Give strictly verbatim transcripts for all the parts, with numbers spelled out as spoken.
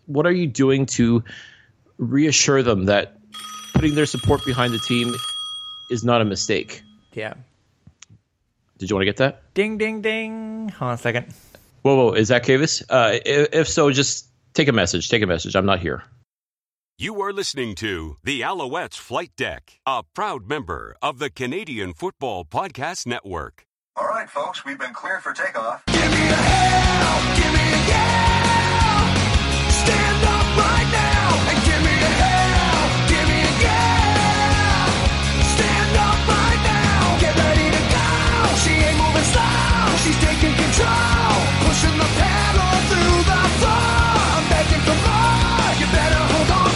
what are you doing to reassure them that putting their support behind the team is not a mistake? Yeah. Did you want to get that? Ding, ding, ding. Hold on a second. Whoa, whoa. Is that Kavis? Uh, if, if so, just take a message. Take a message. I'm not here. You are listening to the Alouettes Flight Deck, a proud member of the Canadian Football Podcast Network. All right, folks, we've been cleared for takeoff. Give me a hell, give me a yeah. Stand up right now and give me a hell, give me a yeah. Stand up right now, get ready to go. She ain't moving slow, she's taking control, pushing the pedal through the floor. I'm begging for more, you better hold on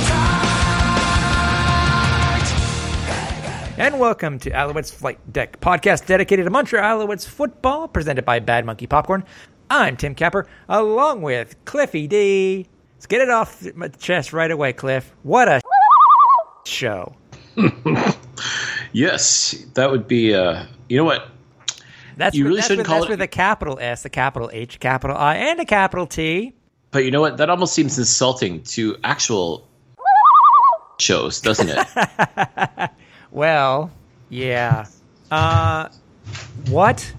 tight. And welcome to Alouettes Flight Deck, podcast dedicated to Montreal Alouettes football, presented by Bad Monkey Popcorn. I'm Tim Capper, along with Cliffy D. Let's get it off my chest right away, Cliff. What a show. Yes, that would be, uh, you know what? That's you with, really that's shouldn't with, call that's it. with a capital S, a capital H, a capital I, and a capital T. But you know what? That almost seems insulting to actual shows, doesn't it? Well, yeah. Uh, what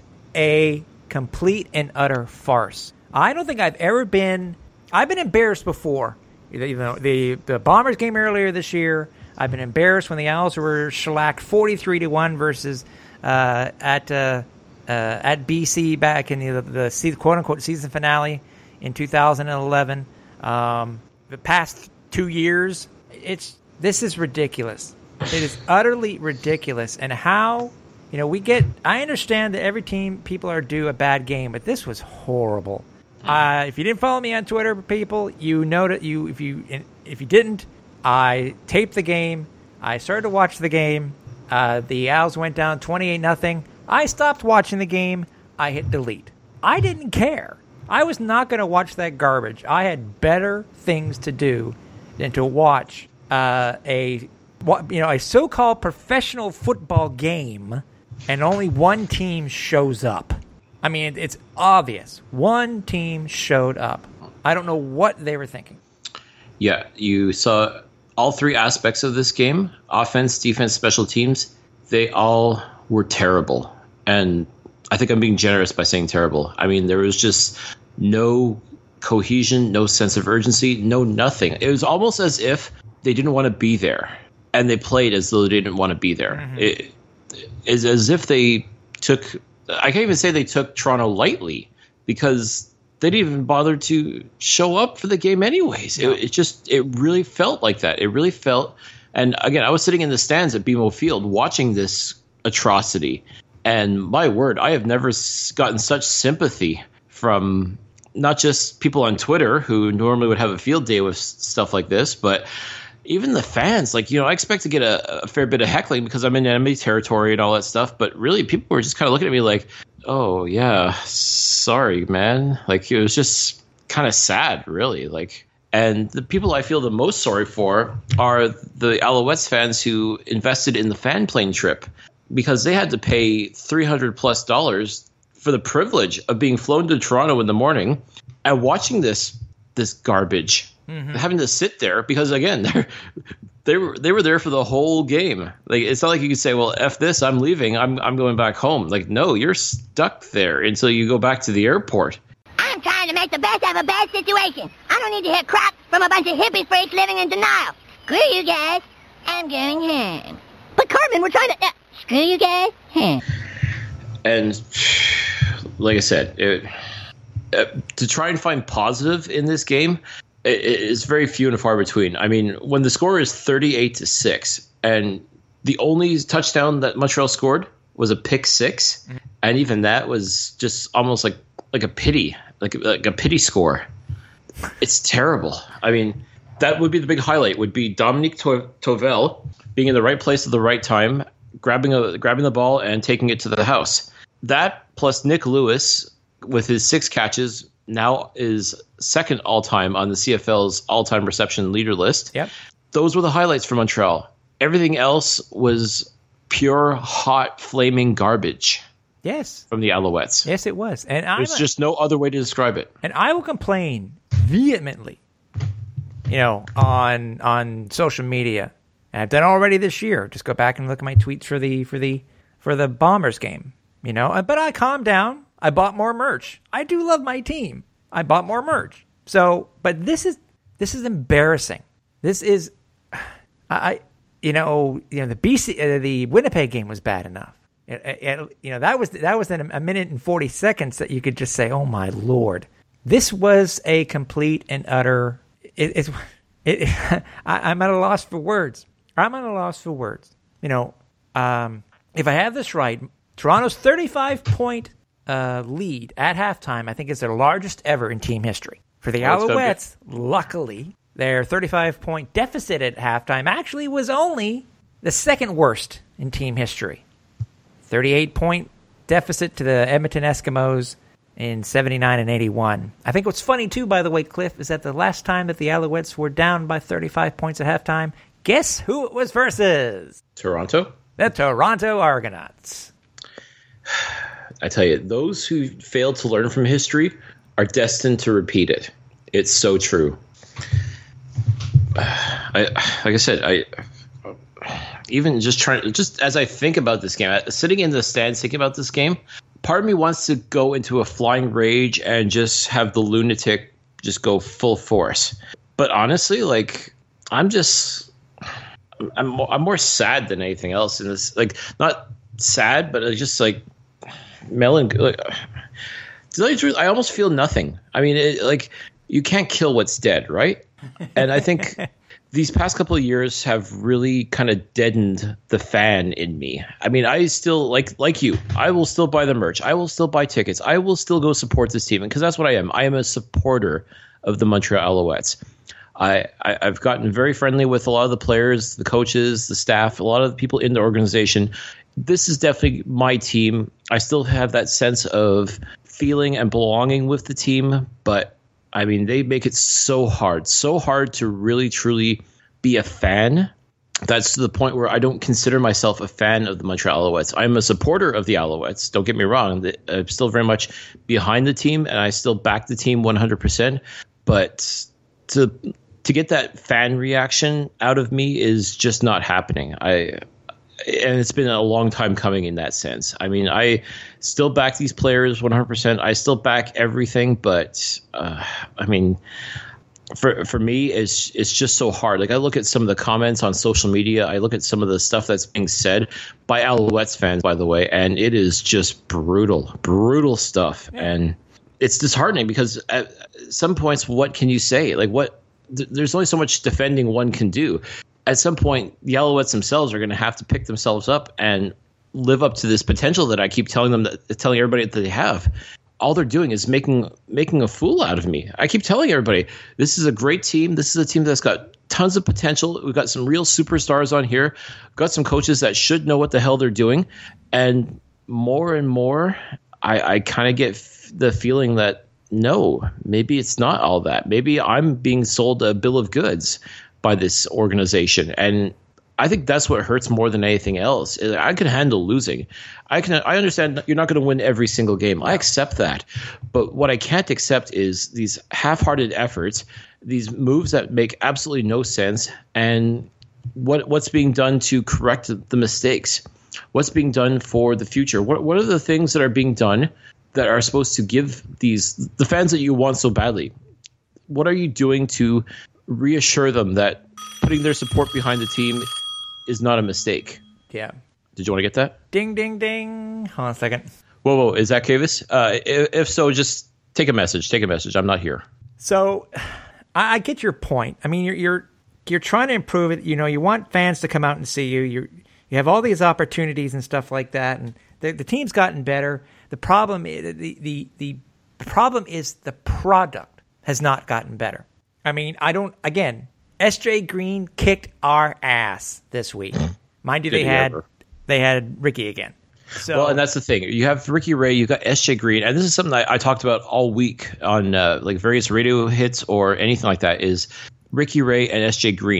a complete and utter farce. I don't think I've ever been... I've been embarrassed before. You know, the, the Bombers game earlier this year, I've been embarrassed when the Owls were shellacked forty-three to one versus uh, at uh, uh, at B C back in the, the, the quote-unquote season finale in two thousand eleven. Um, the past two years, it's this is ridiculous. It is utterly ridiculous. And how, you know, we get, I understand that every team, people are due a bad game, but this was horrible. Uh, if you didn't follow me on Twitter, people, you know that you, if you, if you didn't, I taped the game. I started to watch the game. Uh, the Owls went down twenty-eight nothing. I stopped watching the game. I hit delete. I didn't care. I was not going to watch that garbage. I had better things to do than to watch uh, a, you know, a so-called professional football game, and only one team shows up. I mean, it's obvious. One team showed up. I don't know what they were thinking. Yeah, you saw all three aspects of this game, offense, defense, special teams. They all were terrible. And I think I'm being generous by saying terrible. I mean, there was just no cohesion, no sense of urgency, no nothing. It was almost as if they didn't want to be there. And they played as though they didn't want to be there. Mm-hmm. It is as if they took... I can't even say they took Toronto lightly, because they didn't even bother to show up for the game anyways. Yeah. It, it just, it really felt like that. It really felt, and again, I was sitting in the stands at B M O Field watching this atrocity, and my word, I have never gotten such sympathy from not just people on Twitter who normally would have a field day with stuff like this, but even the fans. Like, you know, I expect to get a, a fair bit of heckling because I'm in enemy territory and all that stuff. But really, people were just kind of looking at me like, oh, yeah, sorry, man. Like, it was just kind of sad, really. Like, and the people I feel the most sorry for are the Alouettes fans who invested in the fan plane trip, because they had to pay three hundred plus dollars for the privilege of being flown to Toronto in the morning and watching this this garbage. Mm-hmm. Having to sit there because, again, they they were they were there for the whole game. Like, it's not like you could say, "Well, F this, I'm leaving. I'm I'm going back home." Like, no, you're stuck there until you go back to the airport. I'm trying to make the best of a bad situation. I don't need to hear crap from a bunch of hippie freaks living in denial. Screw you guys. I'm going home. But Cartman, we're trying to. Uh, screw you guys. Home. And like I said, it, uh, to try and find positive in this game, it's very few and far between. I mean, when the score is thirty-eight to six, and the only touchdown that Montreal scored was a pick six, mm-hmm. and even that was just almost like like a pity, like like a pity score. It's terrible. I mean, that would be the big highlight. Would be Dominique to- Tovel being in the right place at the right time, grabbing a grabbing the ball and taking it to the house. That plus Nick Lewis with his six catches now is second all-time on the C F L's all-time reception leader list. Yep. Those were the highlights for Montreal. Everything else was pure, hot, flaming garbage. Yes. From the Alouettes. Yes, it was. And There's I'm just no other way to describe it. And I will complain vehemently you know, on on social media. And I've done it already this year. Just go back and look at my tweets for the for the for the Bombers game. You know, but I calmed down. I bought more merch. I do love my team. I bought more merch. So, but this is this is embarrassing. This is, I, you know, you know the B C, uh, the Winnipeg game was bad enough. It, it, you know that was that was in a minute and forty seconds that you could just say, "Oh my Lord." This was a complete and utter. It, it's, it, I, I'm at a loss for words. I'm at a loss for words. You know, um, if I have this right, Toronto's thirty-five point uh, lead at halftime, I think, is their largest ever in team history. For the Oh, Alouettes, luckily, their thirty-five point deficit at halftime actually was only the second worst in team history. thirty-eight point deficit to the Edmonton Eskimos in seventy-nine and eighty-one. I think what's funny, too, by the way, Cliff, is that the last time that the Alouettes were down by thirty-five points at halftime, guess who it was versus? Toronto? The Toronto Argonauts. I tell you, those who fail to learn from history are destined to repeat it. It's so true. I, like I said, I even just trying, just as I think about this game, sitting in the stands thinking about this game, part of me wants to go into a flying rage and just have the lunatic just go full force. But honestly, like, I'm just, I'm more, I'm more sad than anything else in this. Like, not sad, but just like melancholy. To tell you the truth, I almost feel nothing. I mean, it, like, you can't kill what's dead, right? And I think these past couple of years have really kind of deadened the fan in me. I mean, I still, like like you, I will still buy the merch. I will still buy tickets. I will still go support this team, because that's what I am. I am a supporter of the Montreal Alouettes. I, I, I've gotten very friendly with a lot of the players, the coaches, the staff, a lot of the people in the organization. This is definitely my team. I still have that sense of feeling and belonging with the team, but I mean, they make it so hard, so hard to really, truly be a fan. That's to the point where I don't consider myself a fan of the Montreal Alouettes. I'm a supporter of the Alouettes. Don't get me wrong. I'm still very much behind the team, and I still back the team one hundred percent. But to to get that fan reaction out of me is just not happening. I and it's been a long time coming in that sense. I mean, I still back these players one hundred percent. I still back everything, but uh, I mean, for for me, it's it's just so hard. Like, I look at some of the comments on social media. I look at some of the stuff that's being said by Alouettes fans, by the way, and it is just brutal, brutal stuff. Yeah. And it's disheartening, because at some points, what can you say? Like, what? Th- there's only so much defending one can do. At some point, the Alouettes themselves are going to have to pick themselves up and live up to this potential that I keep telling them, that, telling everybody that they have. All they're doing is making making a fool out of me. I keep telling everybody, this is a great team. This is a team that's got tons of potential. We've got some real superstars on here. We've got some coaches that should know what the hell they're doing. And more and more, I, I kind of get f- the feeling that, no, maybe it's not all that. Maybe I'm being sold a bill of goods by this organization. And I think that's what hurts more than anything else. I can handle losing. I can. I understand you're not going to win every single game. I accept that. But what I can't accept is these half-hearted efforts, these moves that make absolutely no sense, and what what's being done to correct the mistakes. What's being done for the future? What what are the things that are being done that are supposed to give these the fans that you want so badly? What are you doing to reassure them that putting their support behind the team is not a mistake? Yeah. Did you want to get that? Ding, ding, ding. Hold on a second. Whoa, whoa. Is that Kavis? Uh, if, if so, just take a message. Take a message. I'm not here. So I, I get your point. I mean, you're, you're, you're trying to improve it. You know, you want fans to come out and see you. You you have all these opportunities and stuff like that. And the, the team's gotten better. The problem is the, the, the problem is the product has not gotten better. I mean, I don't, again, S J Green kicked our ass this week. Mind you, they had ever. they had Ricky again. So, well, and that's the thing. You have Ricky Ray, you got S J Green, and this is something I, I talked about all week on uh, like various radio hits or anything like that, is Ricky Ray and S J Green.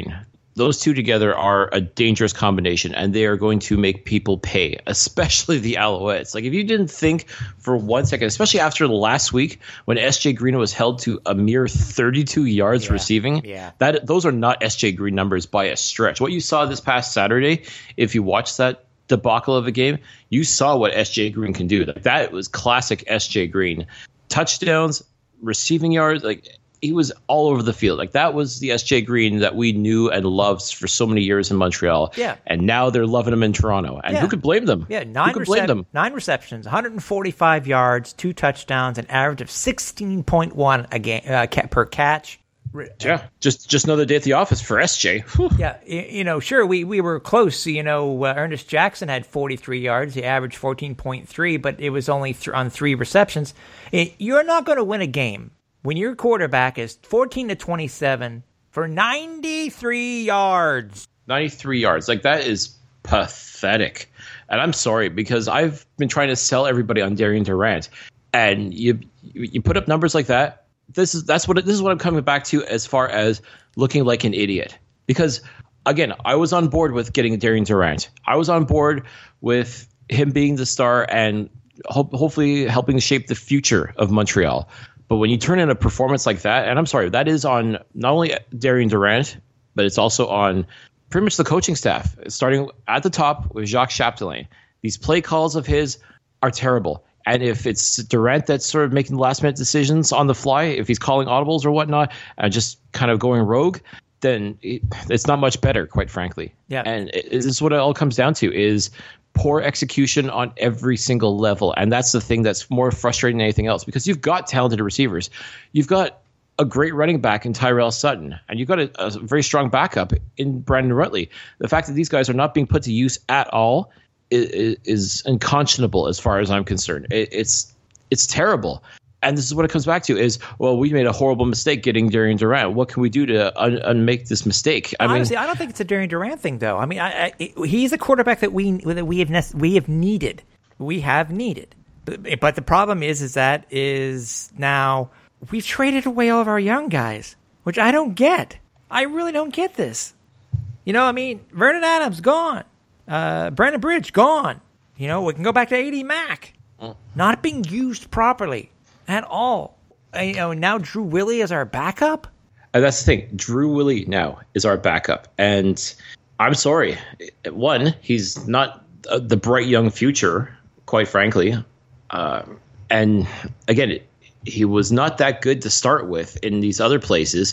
those two together are a dangerous combination, and they are going to make people pay, especially the Alouettes. Like, if you didn't think for one second, especially after the last week when S J Green was held to a mere thirty-two yards Yeah, receiving, yeah. that those are not S J Green numbers by a stretch. What you saw this past Saturday, if you watched that debacle of a game, you saw what S J Green can do. Like, that was classic S J Green. Touchdowns, receiving yards, like, he was all over the field. Like, that was the S J Green that we knew and loved for so many years in Montreal. Yeah. And now they're loving him in Toronto. And Yeah. who could blame them? Yeah, nine, who could blame recep- them? nine receptions, one hundred forty-five yards, two touchdowns, an average of sixteen point one a game, uh, ca- per catch. Yeah, just just another day at the office for S J. Whew. Yeah, y- you know, sure, we, we were close. You know, uh, Ernest Jackson had forty-three yards. He averaged fourteen point three, but it was only th- on three receptions. It, you're not going to win a game when your quarterback is fourteen to twenty-seven for ninety-three yards. ninety-three yards. Like, that is pathetic. And I'm sorry, because I've been trying to sell everybody on Darian Durant. And you you put up numbers like that. This is that's what it, this is what I'm coming back to as far as looking like an idiot. Because again, I was on board with getting Darian Durant. I was on board with him being the star and ho- hopefully helping shape the future of Montreal. But when you turn in a performance like that, and I'm sorry, that is on not only Darian Durant, but it's also on pretty much the coaching staff, starting at the top with Jacques Chapdelaine. These play calls of his are terrible. And if it's Durant that's sort of making the last minute decisions on the fly, if he's calling audibles or whatnot, and just kind of going rogue, then it, it's not much better, quite frankly. Yeah. And it, this is what it all comes down to is poor execution on every single level. And that's the thing that's more frustrating than anything else, because you've got talented receivers. You've got a great running back in Tyrell Sutton, and you've got a, a very strong backup in Brandon Rutley. The fact that these guys are not being put to use at all is, is unconscionable as far as I'm concerned. It, it's it's terrible. And this is what it comes back to is, well, we made a horrible mistake getting Darian Durant. What can we do to un- unmake this mistake? I Honestly, mean, I don't think it's a Darian Durant thing, though. I mean, I, I, it, he's a quarterback that we that we have nec- we have needed. We have needed. But, but the problem is, is that is now we've traded away all of our young guys, which I don't get. I really don't get this. You know, I mean, Vernon Adams gone, uh, Brandon Bridge gone. You know, we can go back to A D Mack, mm. not being used properly at all. Uh, you know, now Drew Willie is our backup. And that's the thing. Drew Willie now is our backup. And I'm sorry. One, he's not uh, the bright young future, quite frankly. Uh, and again, it, he was not that good to start with in these other places.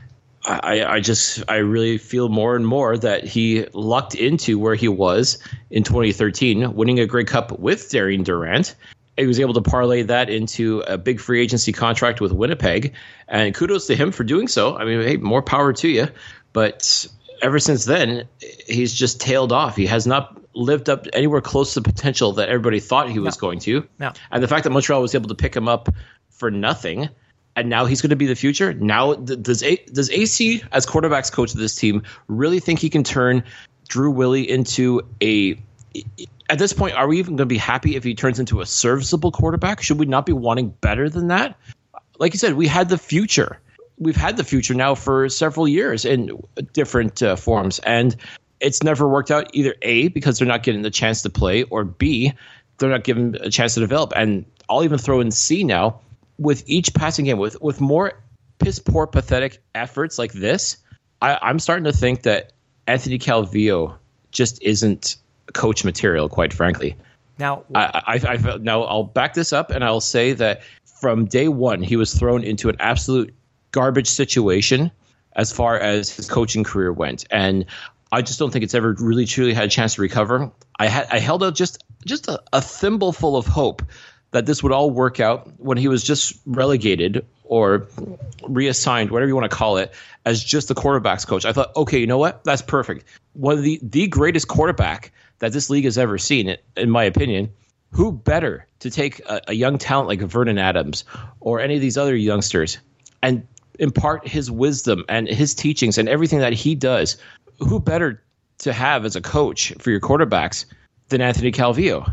I, I just I really feel more and more that he lucked into where he was in twenty thirteen, winning a Grey Cup with Darian Durant. He was able to parlay that into a big free agency contract with Winnipeg, and kudos to him for doing so. I mean, hey, more power to you. But ever since then, he's just tailed off. He has not lived up anywhere close to the potential that everybody thought he was No. going to. No. And the fact that Montreal was able to pick him up for nothing, and now he's going to be the future. Now, th- does A- does A C, as quarterbacks coach of this team, really think he can turn Drew Willie into a – at this point, are we even going to be happy if he turns into a serviceable quarterback? Should we not be wanting better than that? Like you said, we had the future. We've had the future now for several years in different uh, forms, and it's never worked out either A, because they're not getting the chance to play, or B, they're not given a chance to develop. And I'll even throw in C now. With each passing game, with, with more piss-poor, pathetic efforts like this, I, I'm starting to think that Anthony Calvillo just isn't coach material, quite frankly. Now, I, I, I, now I'll back this up, and I'll say that from day one, he was thrown into an absolute garbage situation as far as his coaching career went, and I just don't think it's ever really truly had a chance to recover. I had I held out just just a, a thimbleful of hope that this would all work out when he was just relegated or reassigned, whatever you want to call it, as just the quarterback's coach. I thought, okay, you know what? That's perfect. One of the, the greatest quarterback that this league has ever seen, in my opinion. Who better to take a, a young talent like Vernon Adams or any of these other youngsters and impart his wisdom and his teachings and everything that he does? Who better to have as a coach for your quarterbacks than Anthony Calvillo?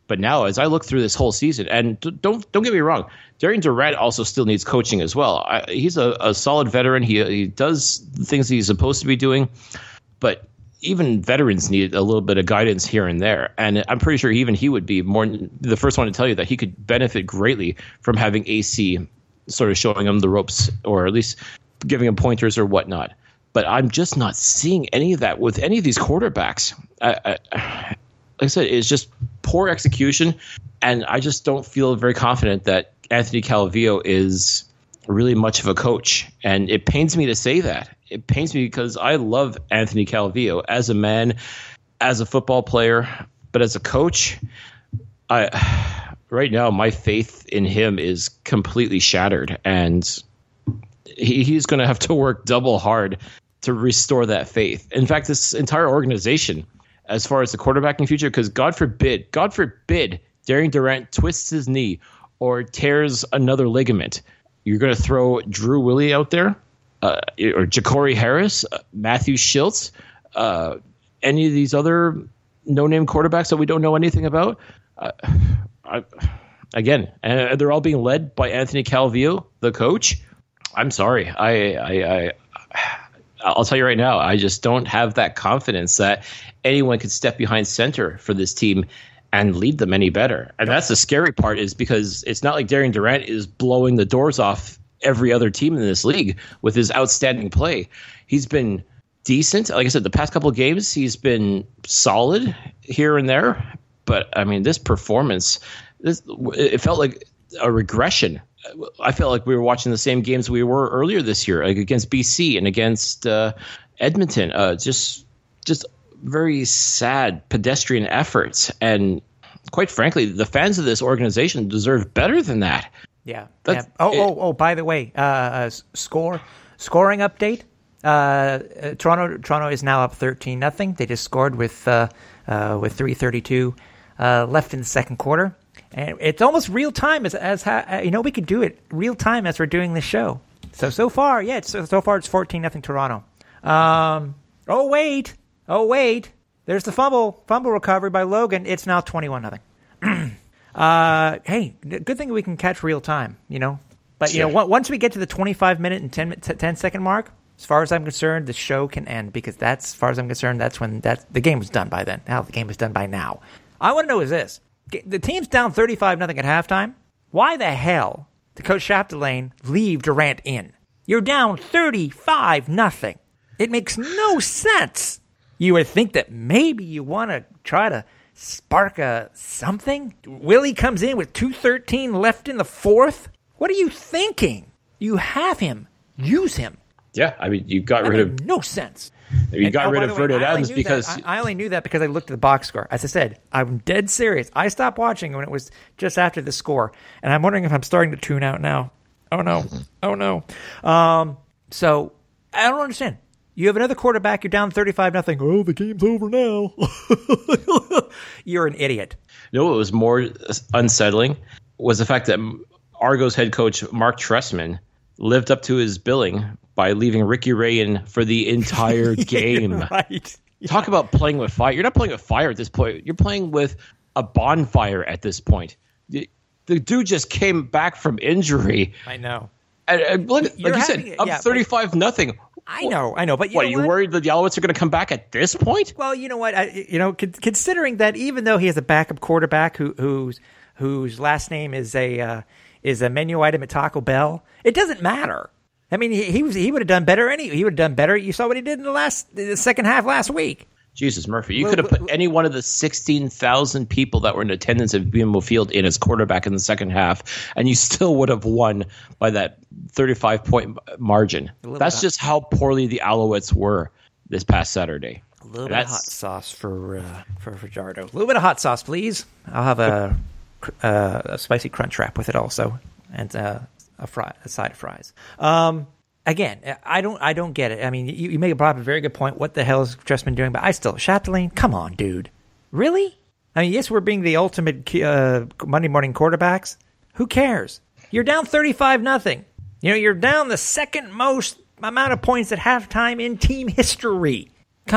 But now, as I look through this whole season, and don't don't get me wrong, Darian Durant also still needs coaching as well. I, he's a, a solid veteran. He he does the things he's supposed to be doing, but even veterans need a little bit of guidance here and there. And I'm pretty sure even he would be more the first one to tell you that he could benefit greatly from having A C sort of showing him the ropes, or at least giving him pointers or whatnot. But I'm just not seeing any of that with any of these quarterbacks. I, I, like I said, it's just poor execution, and I just don't feel very confident that Anthony Calvillo is really much of a coach. And it pains me to say that. It pains me because I love Anthony Calvillo as a man, as a football player, but as a coach, I right now my faith in him is completely shattered, and he, he's going to have to work double hard to restore that faith. In fact, this entire organization, as far as the quarterbacking future, because God forbid, God forbid, Darian Durant twists his knee or tears another ligament, you're going to throw Drew Willie out there, uh, or Ja'Cory Harris, uh, Matthew Schultz, uh, any of these other no-name quarterbacks that we don't know anything about. Uh, I, again, and they're all being led by Anthony Calvillo, the coach. I'm sorry. I, I, I, I'll tell you right now, I just don't have that confidence that anyone could step behind center for this team and lead them any better. And that's the scary part, is because it's not like Darian Durant is blowing the doors off every other team in this league with his outstanding play. He's been decent. Like I said, the past couple of games, he's been solid here and there. But, I mean, this performance, this, it felt like a regression. I felt like we were watching the same games we were earlier this year, like against B C and against uh, Edmonton. Uh, just, just very sad pedestrian efforts, and quite frankly, the fans of this organization deserve better than that. Yeah. yeah. Oh, it, oh, oh. By the way, uh, uh, score scoring update. Uh, uh, Toronto, Toronto is now up thirteen nothing. They just scored with uh, uh, with three thirty-two uh, left in the second quarter. And it's almost real time, as as ha- you know, we could do it real time as we're doing this show. So so far, yeah, it's, so, so far it's fourteen nothing Toronto. Um, oh wait, oh wait, there's the fumble fumble recovery by Logan. It's now twenty-one nothing. uh, hey, good thing we can catch real time, you know. But you sure. know, once we get to the twenty-five minute and ten, ten second mark, as far as I'm concerned, the show can end, because that's, as far as I'm concerned, that's when that the game was done by then. Hell, the game was done by now. I want to know is this. The team's down thirty-five nothing at halftime. Why the hell did Coach Chapdelaine leave Durant in? You're down thirty-five nothing. It makes no sense. You would think that maybe you want to try to spark a something. Willie comes in with two thirteen left in the fourth. What are you thinking? You have him. Use him. Yeah, I mean, you got that rid made of no sense. You and, got oh, rid of Vernon Adams because I, I only knew that because I looked at the box score. As I said, I'm dead serious. I stopped watching when it was just after the score, and I'm wondering if I'm starting to tune out now. Oh no! Oh no! Um, so I don't understand. You have another quarterback. You're down thirty-five nothing. Oh, the game's over now. You're an idiot. You know what was more unsettling was the fact that Argos head coach Mark Trestman lived up to his billing by leaving Ricky Ray in for the entire game. Right. Yeah. Talk about playing with fire. You're not playing with fire at this point. You're playing with a bonfire at this point. The, the dude just came back from injury. I know. And, and look, You're like you having, said, up yeah, thirty-five nothing. I know, I know. But you what, know are you what? worried that the Alouettes are going to come back at this point? Well, you know what? I, you know, con- considering that even though he has a backup quarterback who, whose whose last name is a uh, is a menu item at Taco Bell, it doesn't matter. I mean, he he, was, he would have done better. Any he would have done better. You saw what he did in the last the second half last week. Jesus, Murphy, you could have put any one of the sixteen thousand people that were in attendance at B M O Field in as quarterback in the second half, and you still would have won by that thirty-five point margin. That's just how poorly the Alouettes were this past Saturday. A little bit of hot sauce for uh, for Fajardo. A little bit of hot sauce, please. I'll have a, uh, a spicy crunch wrap with it also, and uh, a fry, a side of fries. Um, again, I don't, I don't get it. I mean, you, you make a, a very good point. What the hell is Trestman doing? But I still, Chapdelaine, come on, dude, really? I mean, yes, we're being the ultimate uh, Monday morning quarterbacks. Who cares? You're down thirty-five nothing. You know, you're down the second most amount of points at halftime in team history. Come on.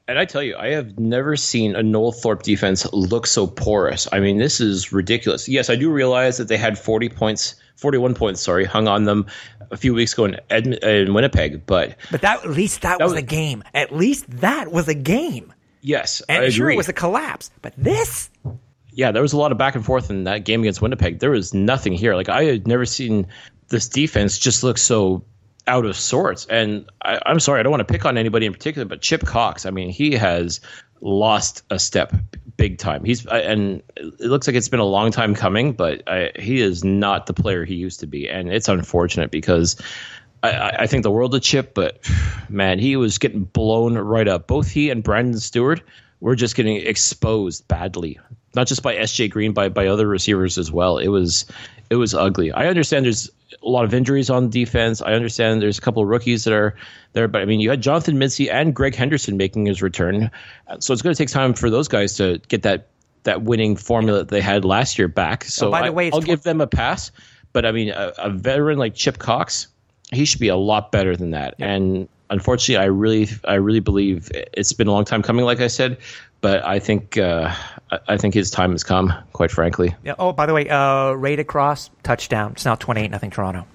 And I tell you, I have never seen a Noel Thorpe defense look so porous. I mean, this is ridiculous. Yes, I do realize that they had forty points, forty-one points, sorry, hung on them a few weeks ago in, Edm- in Winnipeg. But but that at least that, that was, was a game. At least that was a game. Yes, and I sure agree. It was a collapse, but this. Yeah, there was a lot of back and forth in that game against Winnipeg. There was nothing here. Like, I had never seen this defense just look so out of sorts. And I, I'm sorry, I don't want to pick on anybody in particular, but Chip Cox, I mean, he has lost a step big time. He's and it looks like it's been a long time coming, but I, he is not the player he used to be. And it's unfortunate because I, I think the world of Chip, but man, he was getting blown right up. Both he and Brandon Stewart were just getting exposed badly. Not just by S J Green, by by other receivers as well. It was it was ugly. I understand there's a lot of injuries on defense. I understand there's a couple of rookies that are there, but I mean, you had Jonathan Mincy and Greg Henderson making his return, so it's going to take time for those guys to get that that winning formula that they had last year back. So oh, by the I, way, I'll tw- give them a pass. But I mean, a, a veteran like Chip Cox, he should be a lot better than that. Yeah. And unfortunately, I really I really believe it's been a long time coming, like I said. But I think uh, I think his time has come, quite frankly. Yeah. Oh, by the way, uh, rated cross touchdown. It's now twenty-eight nothing Toronto.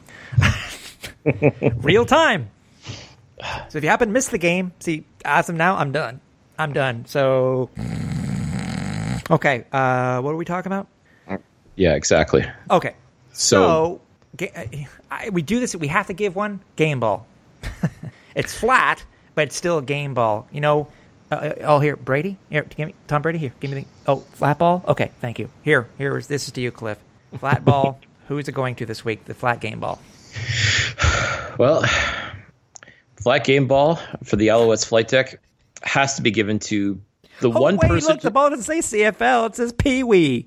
Real time. So if you happen to miss the game, see, as of now, I'm done. I'm done. So, okay. Uh, what are we talking about? Yeah, exactly. Okay. So, so I, we do this. We have to give one game ball. It's flat, but it's still a game ball. You know. Uh, oh, here, Brady. Here, give me Tom Brady. Here, give me the. Oh, flat ball. Okay, thank you. Here, here is this is to you, Cliff. Flat ball. Who is it going to this week? The flat game ball. Well, flat game ball for the Alouettes flight deck has to be given to the oh, one wait, person. Look, the ball doesn't say C F L. It says Pee Wee.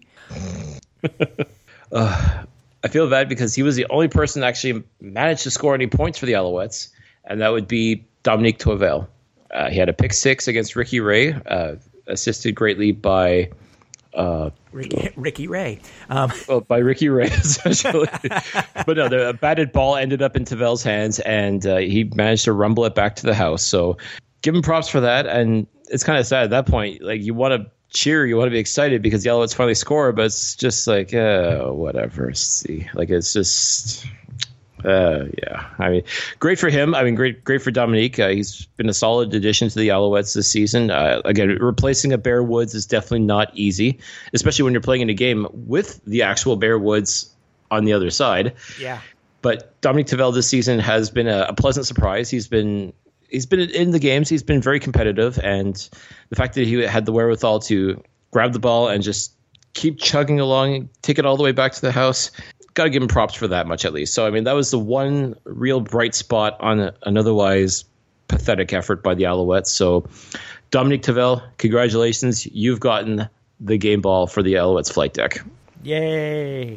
uh, I feel bad because he was the only person that actually managed to score any points for the Alouettes, and that would be Dominique Tourvel. Uh, he had a pick six against Ricky Ray, uh, assisted greatly by uh, Ricky, Ricky Ray. Um. Well, by Ricky Ray, essentially. But no, the batted ball ended up in Tavel's hands, and uh, he managed to rumble it back to the house. So give him props for that. And it's kind of sad at that point. Like, you want to cheer, you want to be excited because the Alouettes finally score, but it's just like, uh, whatever. See, like, it's just... Uh, yeah, I mean, great for him. I mean, great, great for Dominique. Uh, he's been a solid addition to the Alouettes this season. Uh, again, replacing a Bear Woods is definitely not easy, especially when you're playing in a game with the actual Bear Woods on the other side. Yeah. But Dominique Tourvel this season has been a, a pleasant surprise. He's been he's been in the games. He's been very competitive, and the fact that he had the wherewithal to grab the ball and just keep chugging along, take it all the way back to the house. Got to give him props for that much at least. So, I mean, that was the one real bright spot on a, an otherwise pathetic effort by the Alouettes. So, Dominique Tourvel, congratulations. You've gotten the game ball for the Alouettes flight deck. Yay.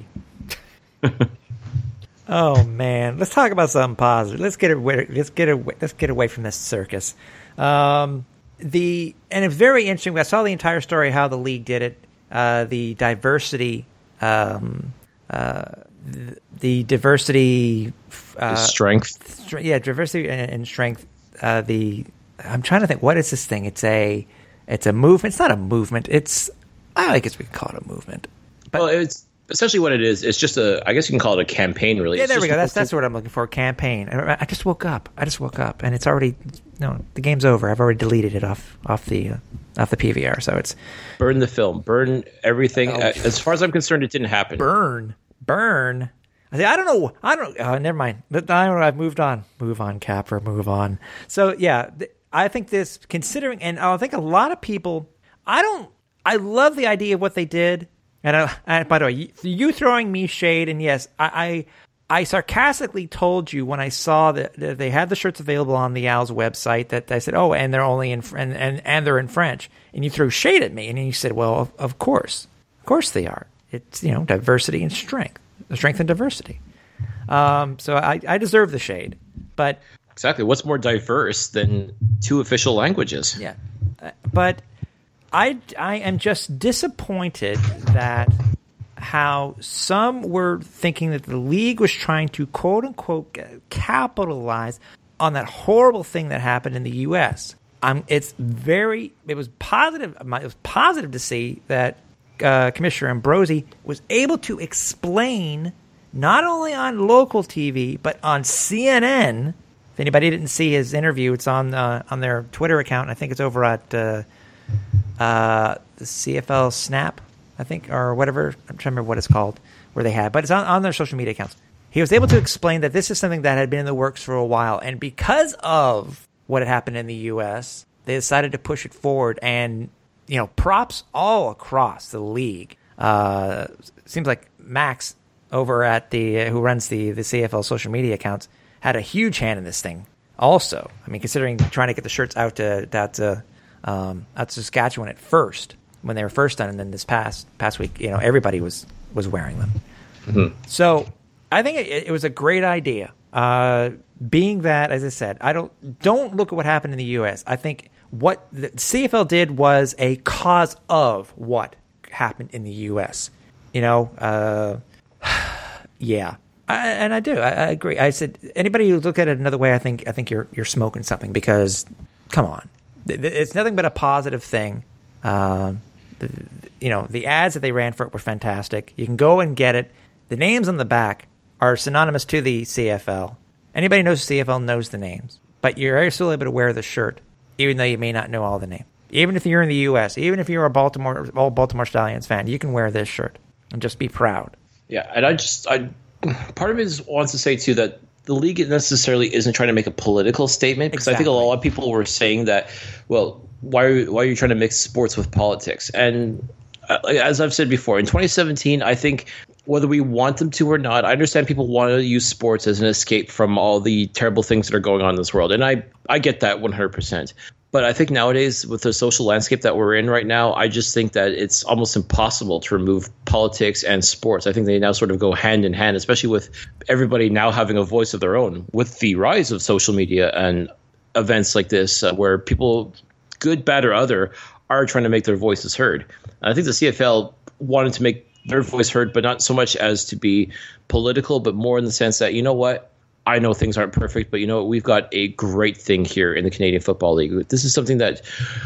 Oh, man. Let's talk about something positive. Let's get away, let's get away, let's get away from this circus. Um, the and it's very interesting. I saw the entire story, how the league did it. Uh, the diversity... Um, uh, the, the diversity, uh, the strength, stre- yeah, diversity and, and strength. Uh, the I'm trying to think, what is this thing? It's a, it's a movement. It's not a movement. It's I guess we can call it a movement. But well, it's essentially what it is. It's just a. I guess you can call it a campaign, really. Yeah, it's there we go. That's a, that's what I'm looking for. A campaign. I, I just woke up. I just woke up, and it's already no. The game's over. I've already deleted it off off the uh, off the P V R. So it's burn the film, burn everything. Oh. Uh, as far as I'm concerned, it didn't happen. Burn, burn. I say, I don't know. I don't. Oh, never mind. I don't know. I've moved on. Move on, Capper. Move on. So yeah, th- I think this, considering, and I think a lot of people. I don't. I love the idea of what they did. And, I, and by the way, you, you throwing me shade, and yes, I, I I sarcastically told you when I saw that, that they had the shirts available on the Owls website that I said, oh, and they're only in and, and and they're in French, and you threw shade at me, and you said, well, of, of course, of course they are. It's, you know, diversity and strength, strength and diversity. Um, so I, I deserve the shade, but exactly, what's more diverse than two official languages? Yeah, uh, but. I, I am just disappointed that how some were thinking that the league was trying to quote unquote capitalize on that horrible thing that happened in the U S I'm, it's very, it was positive. It was positive to see that uh, Commissioner Ambrosi was able to explain not only on local T V, but on C N N. If anybody didn't see his interview, it's on uh, on their Twitter account. I think it's over at uh, uh, the C F L Snap, I think, or whatever. I'm trying to remember what it's called, where they had. But it's on, on their social media accounts. He was able to explain that this is something that had been in the works for a while. And because of what had happened in the U S, they decided to push it forward. And, you know, props all across the league. Uh, seems like Max over at the uh, who runs the, the C F L social media accounts had a huge hand in this thing also. I mean, considering trying to get the shirts out to out to, um, out to Saskatchewan at first, when they were first done, and then this past past week, you know, everybody was, was wearing them. Mm-hmm. So I think it, it was a great idea. Uh, being that, as I said, I don't don't look at what happened in the U S. I think what the C F L did was a cause of what happened in the U S. You know, uh, yeah, I, and I do. I, I agree. I said anybody who look at it another way, I think I think you're you're smoking something, because come on, it's nothing but a positive thing. Uh, the, you know, the ads that they ran for it were fantastic. You can go and get it. The names on the back are synonymous to the C F L. Anybody who knows the C F L knows the names, but you're still able to wear the shirt, even though you may not know all the names. Even if you're in the U S, even if you're a Baltimore, all Baltimore Stallions fan, you can wear this shirt and just be proud. Yeah, and I just, I part of me is, wants to say too that the league necessarily isn't trying to make a political statement, because exactly. I think a lot of people were saying that, well, why are you, why are you trying to mix sports with politics? And uh, as I've said before, in twenty seventeen, I think whether we want them to or not, I understand people want to use sports as an escape from all the terrible things that are going on in this world, and I I get that one hundred percent. But I think nowadays, with the social landscape that we're in right now, I just think that it's almost impossible to remove politics and sports. I think they now sort of go hand in hand, especially with everybody now having a voice of their own with the rise of social media and events like this, uh, where people, good, bad, or other, are trying to make their voices heard. And I think the C F L wanted to make their voice heard, but not so much as to be political, but more in the sense that, you know what? I know things aren't perfect, but you know what? We've got a great thing here in the Canadian Football League. This is something that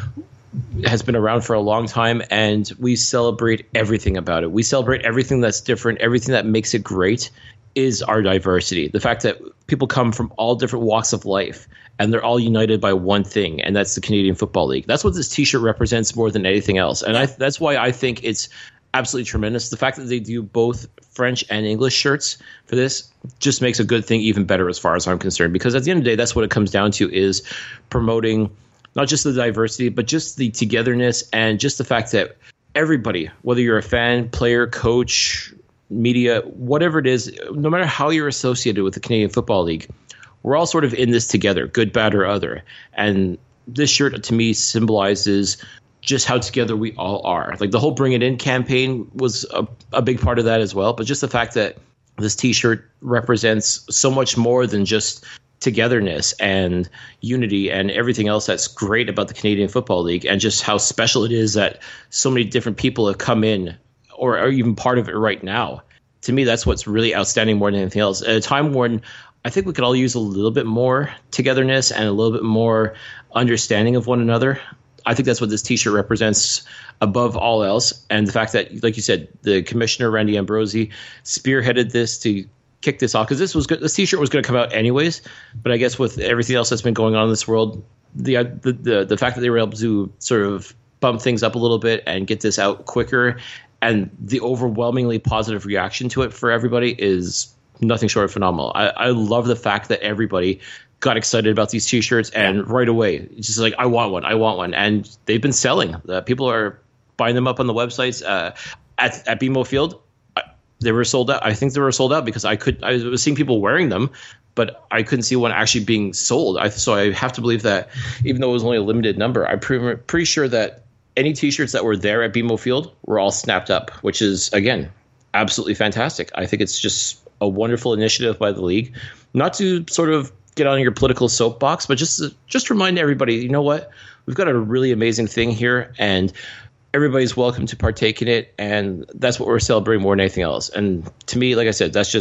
has been around for a long time, and we celebrate everything about it. We celebrate everything that's different. Everything that makes it great is our diversity. The fact that people come from all different walks of life, and they're all united by one thing, and that's the Canadian Football League. That's what this T-shirt represents more than anything else, and I, that's why I think it's absolutely tremendous. The fact that they do both French and English shirts for this just makes a good thing even better as far as I'm concerned, because at the end of the day, that's what it comes down to, is promoting not just the diversity, but just the togetherness, and just the fact that everybody, whether you're a fan, player, coach, media, whatever it is, no matter how you're associated with the Canadian Football League, we're all sort of in this together, good, bad, or other. And this shirt to me symbolizes just how together we all are. Like the whole Bring It In campaign was a, a big part of that as well. But just the fact that this T-shirt represents so much more than just togetherness and unity and everything else that's great about the Canadian Football League, and just how special it is that so many different people have come in or are even part of it right now. To me, that's what's really outstanding more than anything else. At a time when I think we could all use a little bit more togetherness and a little bit more understanding of one another, I think that's what this T-shirt represents above all else. And the fact that, like you said, the commissioner, Randy Ambrosi, spearheaded this to kick this off, because this was good. This T-shirt was going to come out anyways. But I guess with everything else that's been going on in this world, the, the the the fact that they were able to sort of bump things up a little bit and get this out quicker, and the overwhelmingly positive reaction to it for everybody is nothing short of phenomenal. I, I love the fact that everybody got excited about these T-shirts, and right away, it's just like, I want one, I want one. And they've been selling. Uh, people are buying them up on the websites. Uh, at, at B M O Field, they were sold out. I think they were sold out because I could I was seeing people wearing them, but I couldn't see one actually being sold. I, so I have to believe that even though it was only a limited number, I'm pretty, pretty sure that any T-shirts that were there at B M O Field were all snapped up, which is, again, absolutely fantastic. I think it's just a wonderful initiative by the league. Not to sort of get on your political soapbox, but just to, just remind everybody, you know what? We've got a really amazing thing here, and everybody's welcome to partake in it, and that's what we're celebrating more than anything else. And to me, like I said, that's just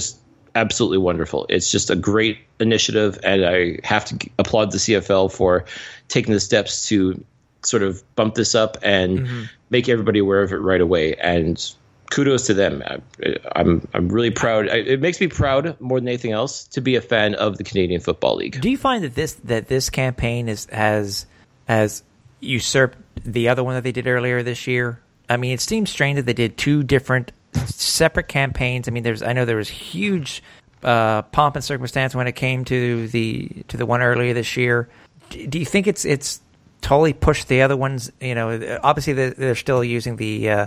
absolutely wonderful. It's just a great initiative, and I have to applaud the C F L for taking the steps to sort of bump this up and mm-hmm. make everybody aware of it right away. And kudos to them. I, I'm I'm really proud. I, it makes me proud more than anything else to be a fan of the Canadian Football League. Do you find that this that this campaign is has has usurped the other one that they did earlier this year? I mean, it seems strange that they did two different separate campaigns. I mean, there's I know there was huge uh, pomp and circumstance when it came to the to the one earlier this year. Do, do you think it's it's totally pushed the other ones? You know, obviously they're, they're still using the uh,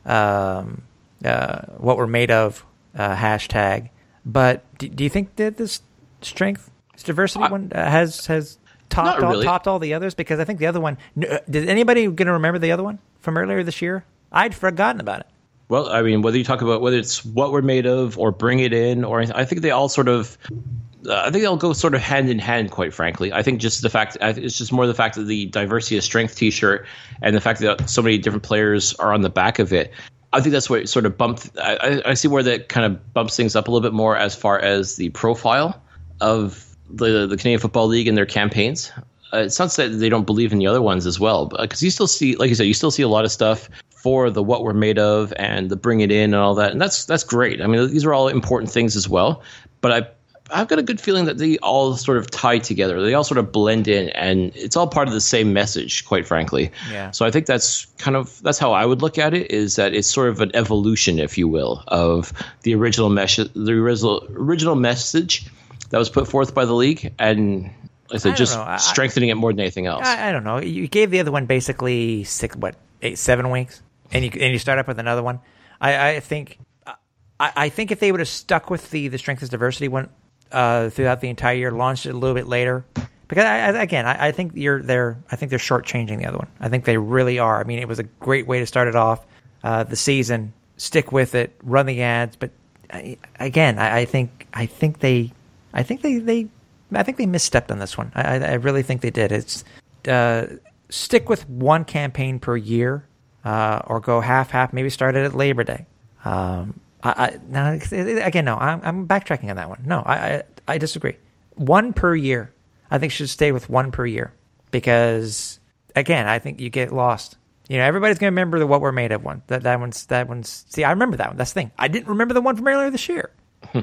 um, uh, what we're made of uh, hashtag, but do, do you think that this strength, this diversity I, one uh, has has topped all, really. topped all the others? Because I think the other one. Did anybody going to remember the other one from earlier this year? I'd forgotten about it. Well, I mean, whether you talk about whether it's what we're made of or bring it in, or I think they all sort of, uh, I think they'll go sort of hand in hand, quite frankly. I think just the fact, it's just more the fact that the diversity of strength T-shirt and the fact that so many different players are on the back of it. I think that's what sort of bumped. I, I see where that kind of bumps things up a little bit more as far as the profile of the the Canadian Football League and their campaigns. Uh, it's not that they don't believe in the other ones as well, because you still see, like you said, you still see a lot of stuff for the what we're made of and the bring it in and all that, and that's that's great. I mean, these are all important things as well. But I I've got a good feeling that they all sort of tie together. They all sort of blend in, and it's all part of the same message, quite frankly. Yeah. So I think that's kind of that's how I would look at it. Is that it's sort of an evolution, if you will, of the original mesh, the original original message that was put forth by the league, and like I said, I just I, strengthening it more than anything else. I, I don't know. You gave the other one basically six, what, eight, seven weeks, and you and you start up with another one. I, I think, I, I think if they would have stuck with the the strength is diversity one uh, throughout the entire year, launched it a little bit later, because I, I, again, I, I think you're they're I think they're shortchanging the other one. I think they really are. I mean, it was a great way to start it off uh, the season. Stick with it, run the ads, but I, again, I, I think I think they, I think they they. I think they misstepped on this one. I, I really think they did. It's uh, stick with one campaign per year, uh, or go half half. Maybe start it at Labor Day. Um, I, I now again, no, I'm, I'm backtracking on that one. No, I, I I disagree. One per year. I think should stay with one per year, because again, I think you get lost. You know, everybody's going to remember the what we're made of one. That that one's that one's. See, I remember that one. That's the thing. I didn't remember the one from earlier this year.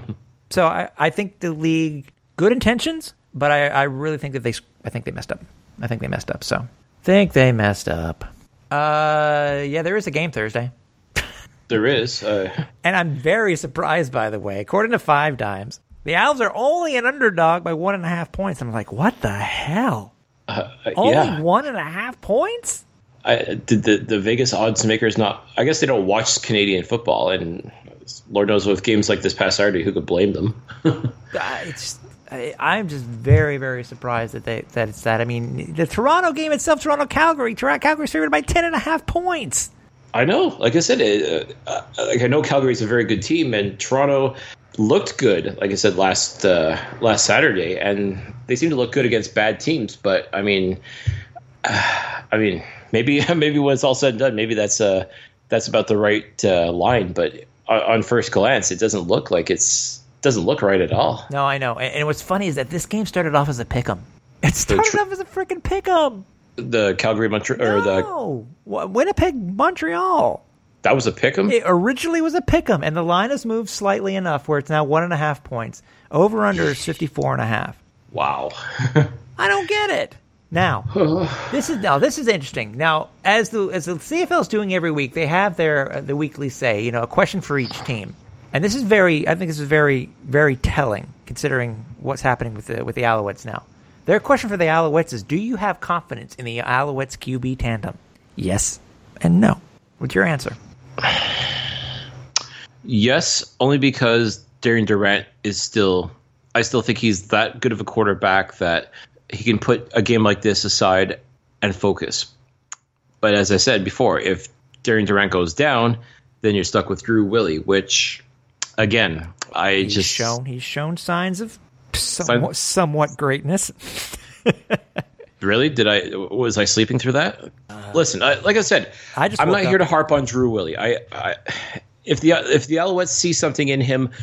So I, I think the league. Good intentions, but I, I really think that they I think they messed up. I think they messed up. So think they messed up. Uh, yeah, there is a game Thursday. There is, uh... and I'm very surprised. By the way, according to Five Dimes, the Owls are only an underdog by one and a half points. I'm like, what the hell? Uh, uh, only yeah. one and a half points? I, did the the Vegas odds makers not? I guess they don't watch Canadian football, and Lord knows with games like this past Saturday, who could blame them? uh, it's. I, I'm just very, very surprised that they that it's that. I mean, the Toronto game itself, Toronto Calgary, Toronto Calgary's favored by ten and a half points. I know. Like I said, it, uh, like I know Calgary's a very good team, and Toronto looked good. Like I said last uh, last Saturday, and they seem to look good against bad teams. But I mean, uh, I mean, maybe maybe when it's all said and done, maybe that's uh that's about the right uh, line. But on, on first glance, it doesn't look like it's. Doesn't look right at all. No, I know. And, and what's funny is that this game started off as a pick'em. It started tr- off as a freaking pick'em. The Calgary Montreal or no. the Winnipeg Montreal. That was a pick'em. It originally was a pick'em, and the line has moved slightly enough where it's now one and a half points. Over under is fifty four and a half. Wow. I don't get it. Now, this is now this is interesting. Now, as the as the C F L is doing every week, they have their uh, the weekly say, you know, a question for each team. And this is very, I think this is very, very telling, considering what's happening with the with the Alouettes now. Their question for the Alouettes is, do you have confidence in the Alouettes Q B tandem? Yes and no. What's your answer? Yes, only because Darian Durant is still, I still think he's that good of a quarterback that he can put a game like this aside and focus. But as I said before, if Darian Durant goes down, then you're stuck with Drew Willy, which... Again, I he's just shown he's shown signs of somewhat, somewhat greatness. Really? Did I was I sleeping through that? Uh, Listen, I, like I said, I just I'm not up. here to harp on Drew Willy. I, I if the if the Alouettes see something in him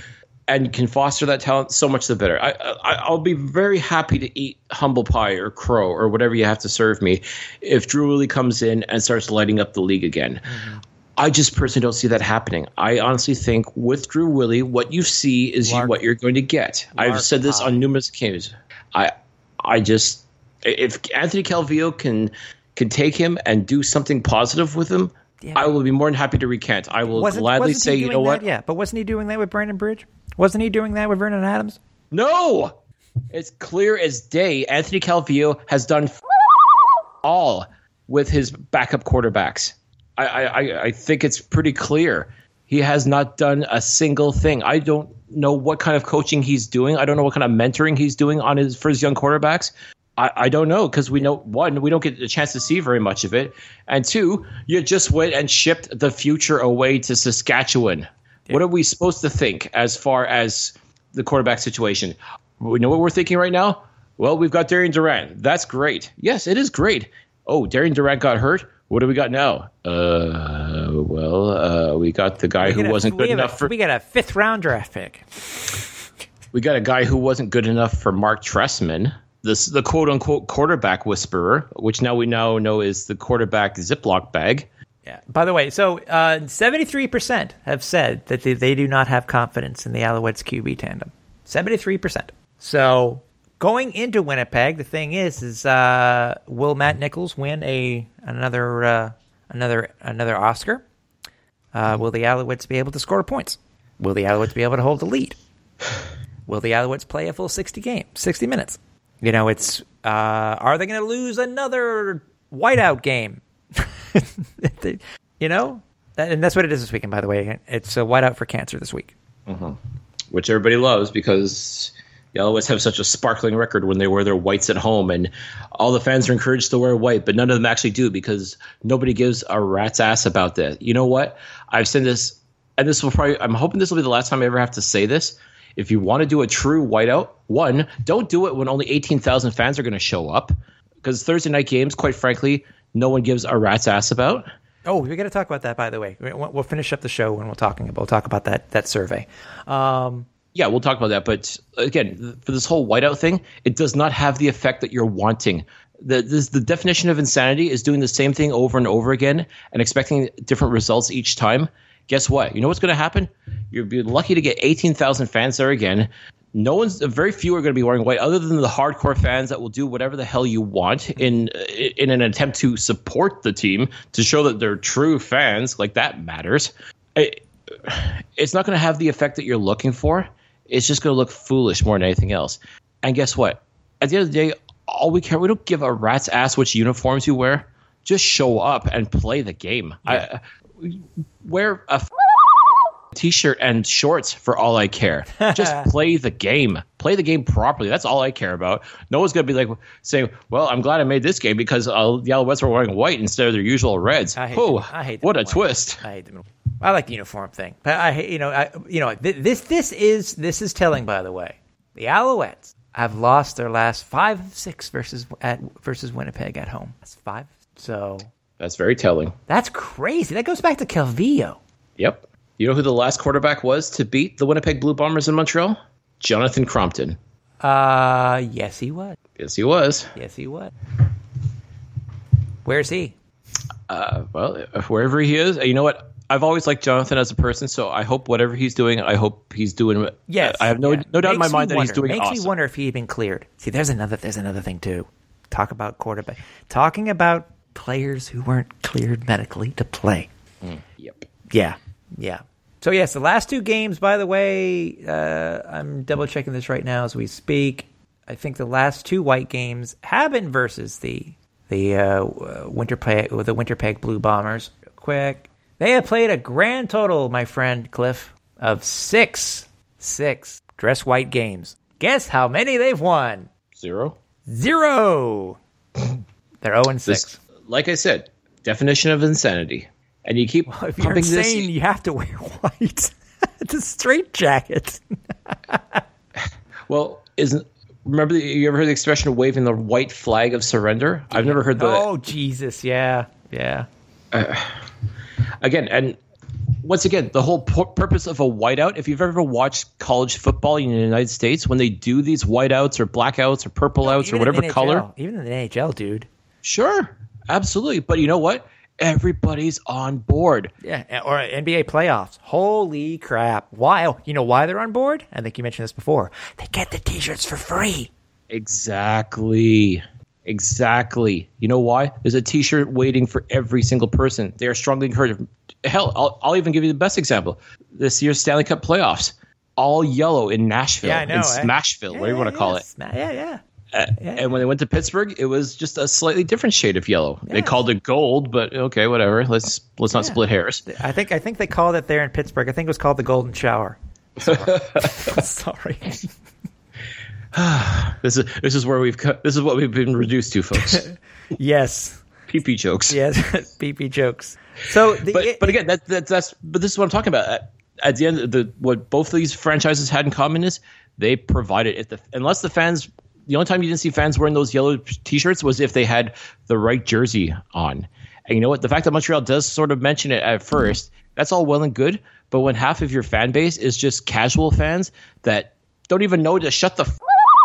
and can foster that talent, so much the better. I, I, I'll be very happy to eat humble pie or crow or whatever you have to serve me if Drew Willy comes in and starts lighting up the league again. Mm-hmm. I just personally don't see that happening. I honestly think with Drew Willy, what you see is Lark, what you're going to get. Lark I've said this pie. on numerous occasions. I I just if Anthony Calvillo can can take him and do something positive with him, yeah. I will be more than happy to recant. I will wasn't, gladly wasn't say, you know what? That? Yeah, but wasn't he doing that with Brandon Bridge? Wasn't he doing that with Vernon Adams? No! It's clear as day. Anthony Calvillo has done f- all with his backup quarterbacks. I, I, I think it's pretty clear. He has not done a single thing. I don't know what kind of coaching he's doing. I don't know what kind of mentoring he's doing on his for his young quarterbacks. I, I don't know because we know, one, we don't get a chance to see very much of it. And two, you just went and shipped the future away to Saskatchewan. Yeah. What are we supposed to think as far as the quarterback situation? We know what we're thinking right now? Well, we've got Darian Durant. That's great. Yes, it is great. Oh, Darian Durant got hurt? What do we got now? Uh, well, uh, we got the guy we who a, wasn't good enough a, for. We got a fifth round draft pick. We got a guy who wasn't good enough for Mark Trestman, this the quote unquote quarterback whisperer, which now we now know is the quarterback Ziploc bag. Yeah. By the way, so uh, seventy-three percent have said that they, they do not have confidence in the Alouettes Q B tandem. seventy-three percent. So going into Winnipeg, the thing is, is uh, will Matt Nichols win a another uh, another another Oscar? Uh, will the Alouettes be able to score points? Will the Alouettes be able to hold the lead? Will the Alouettes play a full sixty game, sixty minutes? You know, it's uh, are they going to lose another whiteout game? You know, that, and that's what it is this weekend. By the way, it's a whiteout for cancer this week, mm-hmm. Which everybody loves because the Alouettes have such a sparkling record when they wear their whites at home, and all the fans are encouraged to wear white, but none of them actually do because nobody gives a rat's ass about that. You know what? I've said this, and this will probably. I'm hoping this will be the last time I ever have to say this. If you want to do a true whiteout, one, don't do it when only eighteen thousand fans are going to show up, because Thursday night games, quite frankly, no one gives a rat's ass about. Oh, we got to talk about that, by the way. We'll finish up the show when we're talking about. We'll talk about that that survey. Um, yeah, we'll talk about that. But again, for this whole whiteout thing, it does not have the effect that you're wanting. The this, the definition of insanity is doing the same thing over and over again and expecting different results each time. Guess what? You know what's going to happen? You'll be lucky to get eighteen thousand fans there again. No one's, very few are going to be wearing white, other than the hardcore fans that will do whatever the hell you want in in an attempt to support the team, to show that they're true fans. Like, that matters. It, it's not going to have the effect that you're looking for. It's just going to look foolish more than anything else. And guess what? At the end of the day, all we care, we don't give a rat's ass which uniforms you wear. Just show up and play the game. Yeah. I, wear a f- t-shirt and shorts for all I care. Just play the game. Play the game properly. That's all I care about. No one's going to be like saying, well, I'm glad I made this game because uh, the Alouettes were wearing white instead of their usual reds. I hate oh, them. I hate them what a white. twist. I hate them. I like the uniform thing. But I hate, you know, I, you know, th- this this is this is telling, by the way. The Alouettes have lost their last five of six versus at versus Winnipeg at home. That's five. So that's very telling. That's crazy. That goes back to Calvillo. Yep. You know who the last quarterback was to beat the Winnipeg Blue Bombers in Montreal? Jonathan Crompton. Uh, yes, he was. Yes, he was. Yes, he was. Where's he? Uh, well, wherever he is. You know what? I've always liked Jonathan as a person, so I hope whatever he's doing, I hope he's doing. Yes, I have no yeah. no doubt in my Makes mind me that wonder. he's doing Makes awesome. me wonder if he had been cleared. See, there's another there's another thing too. Talk about quarterback. Talking about players who weren't cleared medically to play. Mm, yep. Yeah. Yeah. So, yes, the last two games, by the way, uh, I'm double-checking this right now as we speak. I think the last two white games have been versus the the uh, Winterpeg, the Winterpeg Blue Bombers. Real quick. They have played a grand total, my friend Cliff, of six, six dress white games. Guess how many they've won? Zero? Zero! They're oh and six. This, like I said, definition of insanity. And you keep Well, if you're pumping insane, this. you have to wear white. It's a straight jacket. Well, isn't remember the, you ever heard the expression of waving the white flag of surrender? I've never heard the. Oh Jesus, yeah, yeah. Uh, again, and once again, the whole pu- purpose of a whiteout, if you've ever watched college football in the United States, when they do these whiteouts or blackouts or purple No, outs or even in whatever the N H L. color. Even in the N H L, dude. Sure, absolutely. But you know what? Everybody's on board. Yeah, or N B A playoffs. Holy crap. Why? You know why they're on board? I think you mentioned this before. They get the T-shirts for free. Exactly. Exactly. You know why? There's a T-shirt waiting for every single person. They are strongly encouraged. Hell, I'll, I'll even give you the best example. This year's Stanley Cup playoffs. All yellow in Nashville. Yeah, I know. In eh? Smashville, Yeah, whatever you want to yeah, call yeah. it. Sma- Yeah, yeah. Uh, and when they went to Pittsburgh, it was just a slightly different shade of yellow. They Yeah. called it gold, but okay, whatever. Let's let's not Yeah. split hairs. I think I think they called it there in Pittsburgh. I think it was called the Golden Shower. Sorry. Sorry. This is this is where we've cut, this is what we've been reduced to, folks. Yes. Pee pee jokes. Yes. P P jokes. So, the, But it- but again, that, that that's but this is what I'm talking about. At, at the end, of the what both of these franchises had in common is they provided if the unless the fans. The only time you didn't see fans wearing those yellow T-shirts was if they had the right jersey on. And you know what? The fact that Montreal does sort of mention it at first, that's all well and good. But when half of your fan base is just casual fans that don't even know to shut the f-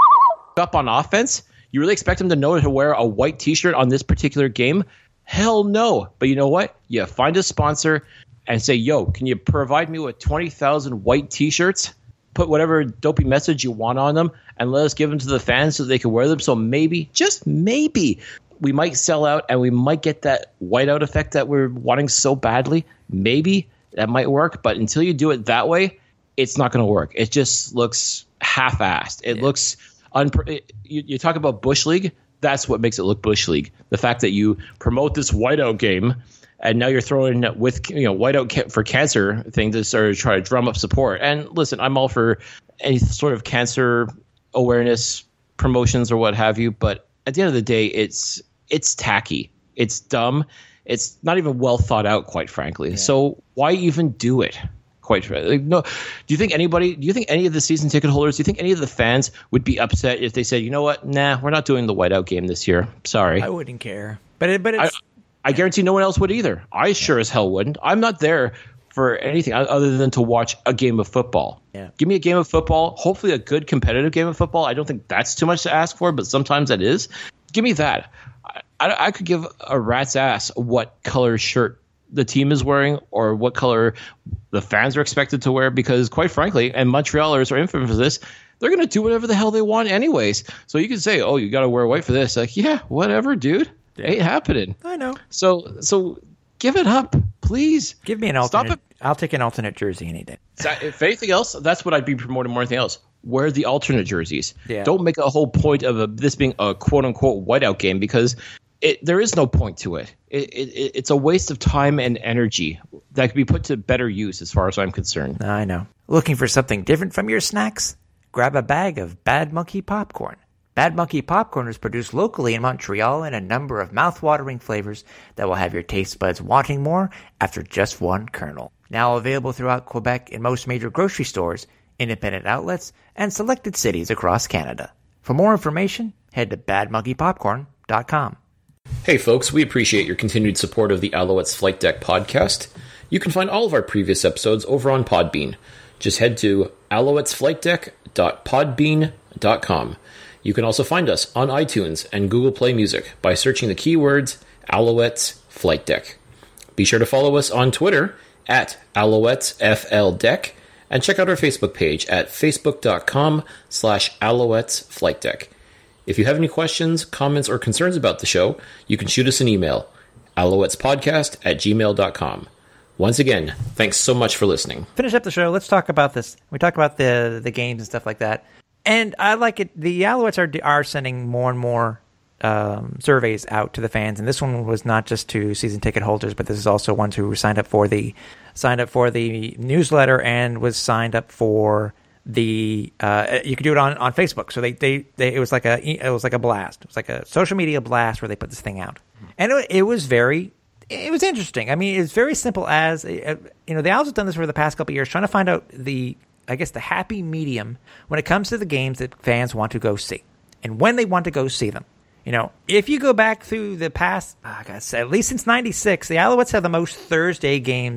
up on offense, you really expect them to know to wear a white T-shirt on this particular game? Hell no. But you know what? You find a sponsor and say, yo, can you provide me with twenty thousand white T-shirts? Put whatever dopey message you want on them and let us give them to the fans so they can wear them. So maybe, just maybe, we might sell out and we might get that whiteout effect that we're wanting so badly. Maybe that might work. But until you do it that way, it's not going to work. It just looks half-assed. It yeah. looks unpro- it, you, you talk about Bush League. That's what makes it look Bush League. The fact that you promote this whiteout game and now you're throwing with, you know, whiteout for cancer thing to sort of try to drum up support. And listen, I'm all for any sort of cancer awareness promotions or what have you. But at the end of the day, it's it's tacky. It's dumb. It's not even well thought out, quite frankly. Yeah. So why even do it? Quite like, no. Do you think anybody? Do you think any of the season ticket holders? Do you think any of the fans would be upset if they said, you know what? Nah, we're not doing the whiteout game this year. Sorry. I wouldn't care. But it, but it's. I, I guarantee no one else would either. I sure as hell wouldn't. I'm not there for anything other than to watch a game of football. Yeah. Give me a game of football, hopefully a good competitive game of football. I don't think that's too much to ask for, but sometimes that is. Give me that. I, I, I could give a rat's ass what color shirt the team is wearing or what color the fans are expected to wear because, quite frankly, and Montrealers are infamous for this, they're going to do whatever the hell they want anyways. So you can say, oh, you got to wear white for this. Like, yeah, whatever, dude. It ain't happening. I know. So so give it up, please. Give me an alternate. Stop it. I'll take an alternate jersey any day. If anything else, that's what I'd be promoting more than anything else. Wear the alternate jerseys. Yeah. Don't make a whole point of a, this being a quote-unquote whiteout game because it, there is no point to it. It, it. It's a waste of time and energy that could be put to better use as far as I'm concerned. I know. Looking for something different from your snacks? Grab a bag of Bad Monkey Popcorn. Bad Monkey Popcorn is produced locally in Montreal in a number of mouth-watering flavors that will have your taste buds wanting more after just one kernel. Now available throughout Quebec in most major grocery stores, independent outlets, and selected cities across Canada. For more information, head to bad monkey popcorn dot com. Hey folks, we appreciate your continued support of the Alouettes Flight Deck podcast. You can find all of our previous episodes over on Podbean. Just head to alouettes flight deck dot podbean dot com. You can also find us on iTunes and Google Play Music by searching the keywords Alouettes Flight Deck. Be sure to follow us on Twitter at Alouettes F L Deck and check out our Facebook page at facebook.com slash Alouettes Flight Deck. If you have any questions, comments, or concerns about the show, you can shoot us an email, alouettespodcast at gmail dot com. Once again, thanks so much for listening. Finish up the show. Let's talk about this. We talk about the the games and stuff like that. And I like it. The Alouettes are are sending more and more um, surveys out to the fans, and this one was not just to season ticket holders, but this is also ones who signed up for the signed up for the newsletter and was signed up for the. Uh, you could do it on, on Facebook. So they, they, they it was like a it was like a blast. It was like a social media blast where they put this thing out, and it, it was very. It was interesting. I mean, it's very simple as you know. The Owls have done this for the past couple of years, trying to find out the. I guess the happy medium when it comes to the games that fans want to go see and when they want to go see them. You know, if you go back through the past, oh, I guess, at least since ninety-six, the Alouettes have the most Thursday games